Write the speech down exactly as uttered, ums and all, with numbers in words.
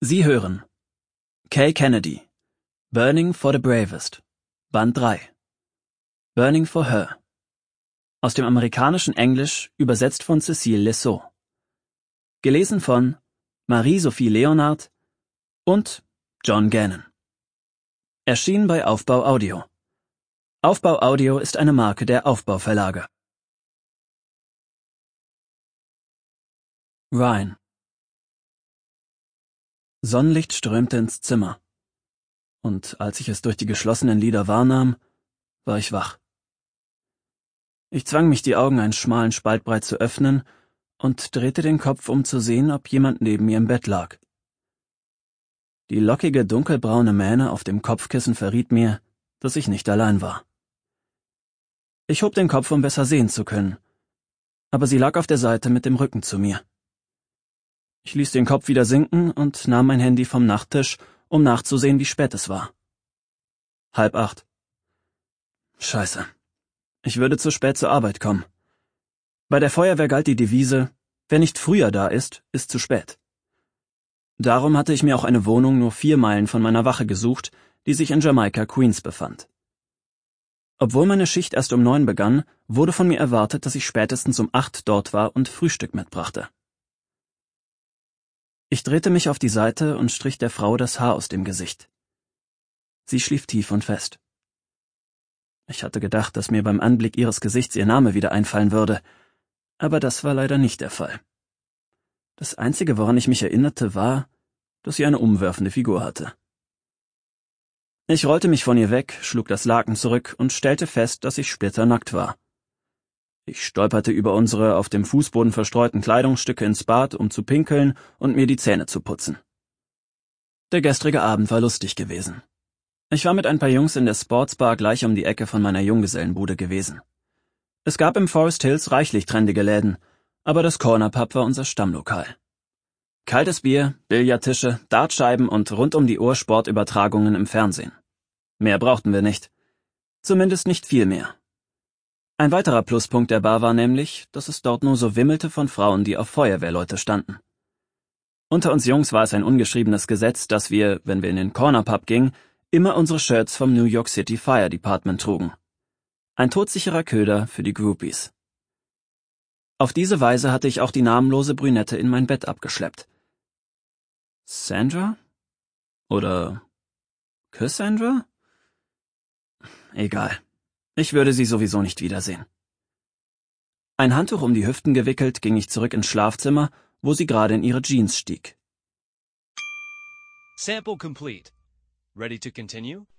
Sie hören Kay Kennedy, Burning for the Bravest, Band drei. Burning for Her. Aus dem amerikanischen Englisch übersetzt von Cécile Lesseau. Gelesen von Marie-Sophie Leonard und John Gannon. Erschienen bei Aufbau Audio. Aufbau Audio ist eine Marke der Aufbau Verlage. Ryan. Sonnenlicht strömte ins Zimmer. Und als ich es durch die geschlossenen Lider wahrnahm, war ich wach. Ich zwang mich, die Augen einen schmalen Spalt breit zu öffnen und drehte den Kopf, um zu sehen, ob jemand neben mir im Bett lag. Die lockige, dunkelbraune Mähne auf dem Kopfkissen verriet mir, dass ich nicht allein war. Ich hob den Kopf, um besser sehen zu können, aber sie lag auf der Seite mit dem Rücken zu mir. Ich ließ den Kopf wieder sinken und nahm mein Handy vom Nachttisch, um nachzusehen, wie spät es war. Halb acht. Scheiße. Ich würde zu spät zur Arbeit kommen. Bei der Feuerwehr galt die Devise, wer nicht früher da ist, ist zu spät. Darum hatte ich mir auch eine Wohnung nur vier Meilen von meiner Wache gesucht, die sich in Jamaika, Queens befand. Obwohl meine Schicht erst um neun begann, wurde von mir erwartet, dass ich spätestens um acht dort war und Frühstück mitbrachte. Ich drehte mich auf die Seite und strich der Frau das Haar aus dem Gesicht. Sie schlief tief und fest. Ich hatte gedacht, dass mir beim Anblick ihres Gesichts ihr Name wieder einfallen würde, aber das war leider nicht der Fall. Das Einzige, woran ich mich erinnerte, war, dass sie eine umwerfende Figur hatte. Ich rollte mich von ihr weg, schlug das Laken zurück und stellte fest, dass ich splitternackt war. Ich stolperte über unsere auf dem Fußboden verstreuten Kleidungsstücke ins Bad, um zu pinkeln und mir die Zähne zu putzen. Der gestrige Abend war lustig gewesen. Ich war mit ein paar Jungs in der Sportsbar gleich um die Ecke von meiner Junggesellenbude gewesen. Es gab im Forest Hills reichlich trendige Läden, aber das Corner Pub war unser Stammlokal. Kaltes Bier, Billardtische, Dartscheiben und rund um die Uhr Sportübertragungen im Fernsehen. Mehr brauchten wir nicht. Zumindest nicht viel mehr. Ein weiterer Pluspunkt der Bar war nämlich, dass es dort nur so wimmelte von Frauen, die auf Feuerwehrleute standen. Unter uns Jungs war es ein ungeschriebenes Gesetz, dass wir, wenn wir in den Corner Pub gingen, immer unsere Shirts vom New York City Fire Department trugen. Ein todsicherer Köder für die Groupies. Auf diese Weise hatte ich auch die namenlose Brünette in mein Bett abgeschleppt. Sandra? Oder Cassandra? Egal. Ich würde sie sowieso nicht wiedersehen. Ein Handtuch um die Hüften gewickelt, ging ich zurück ins Schlafzimmer, wo sie gerade in ihre Jeans stieg. Sample complete. Ready to continue?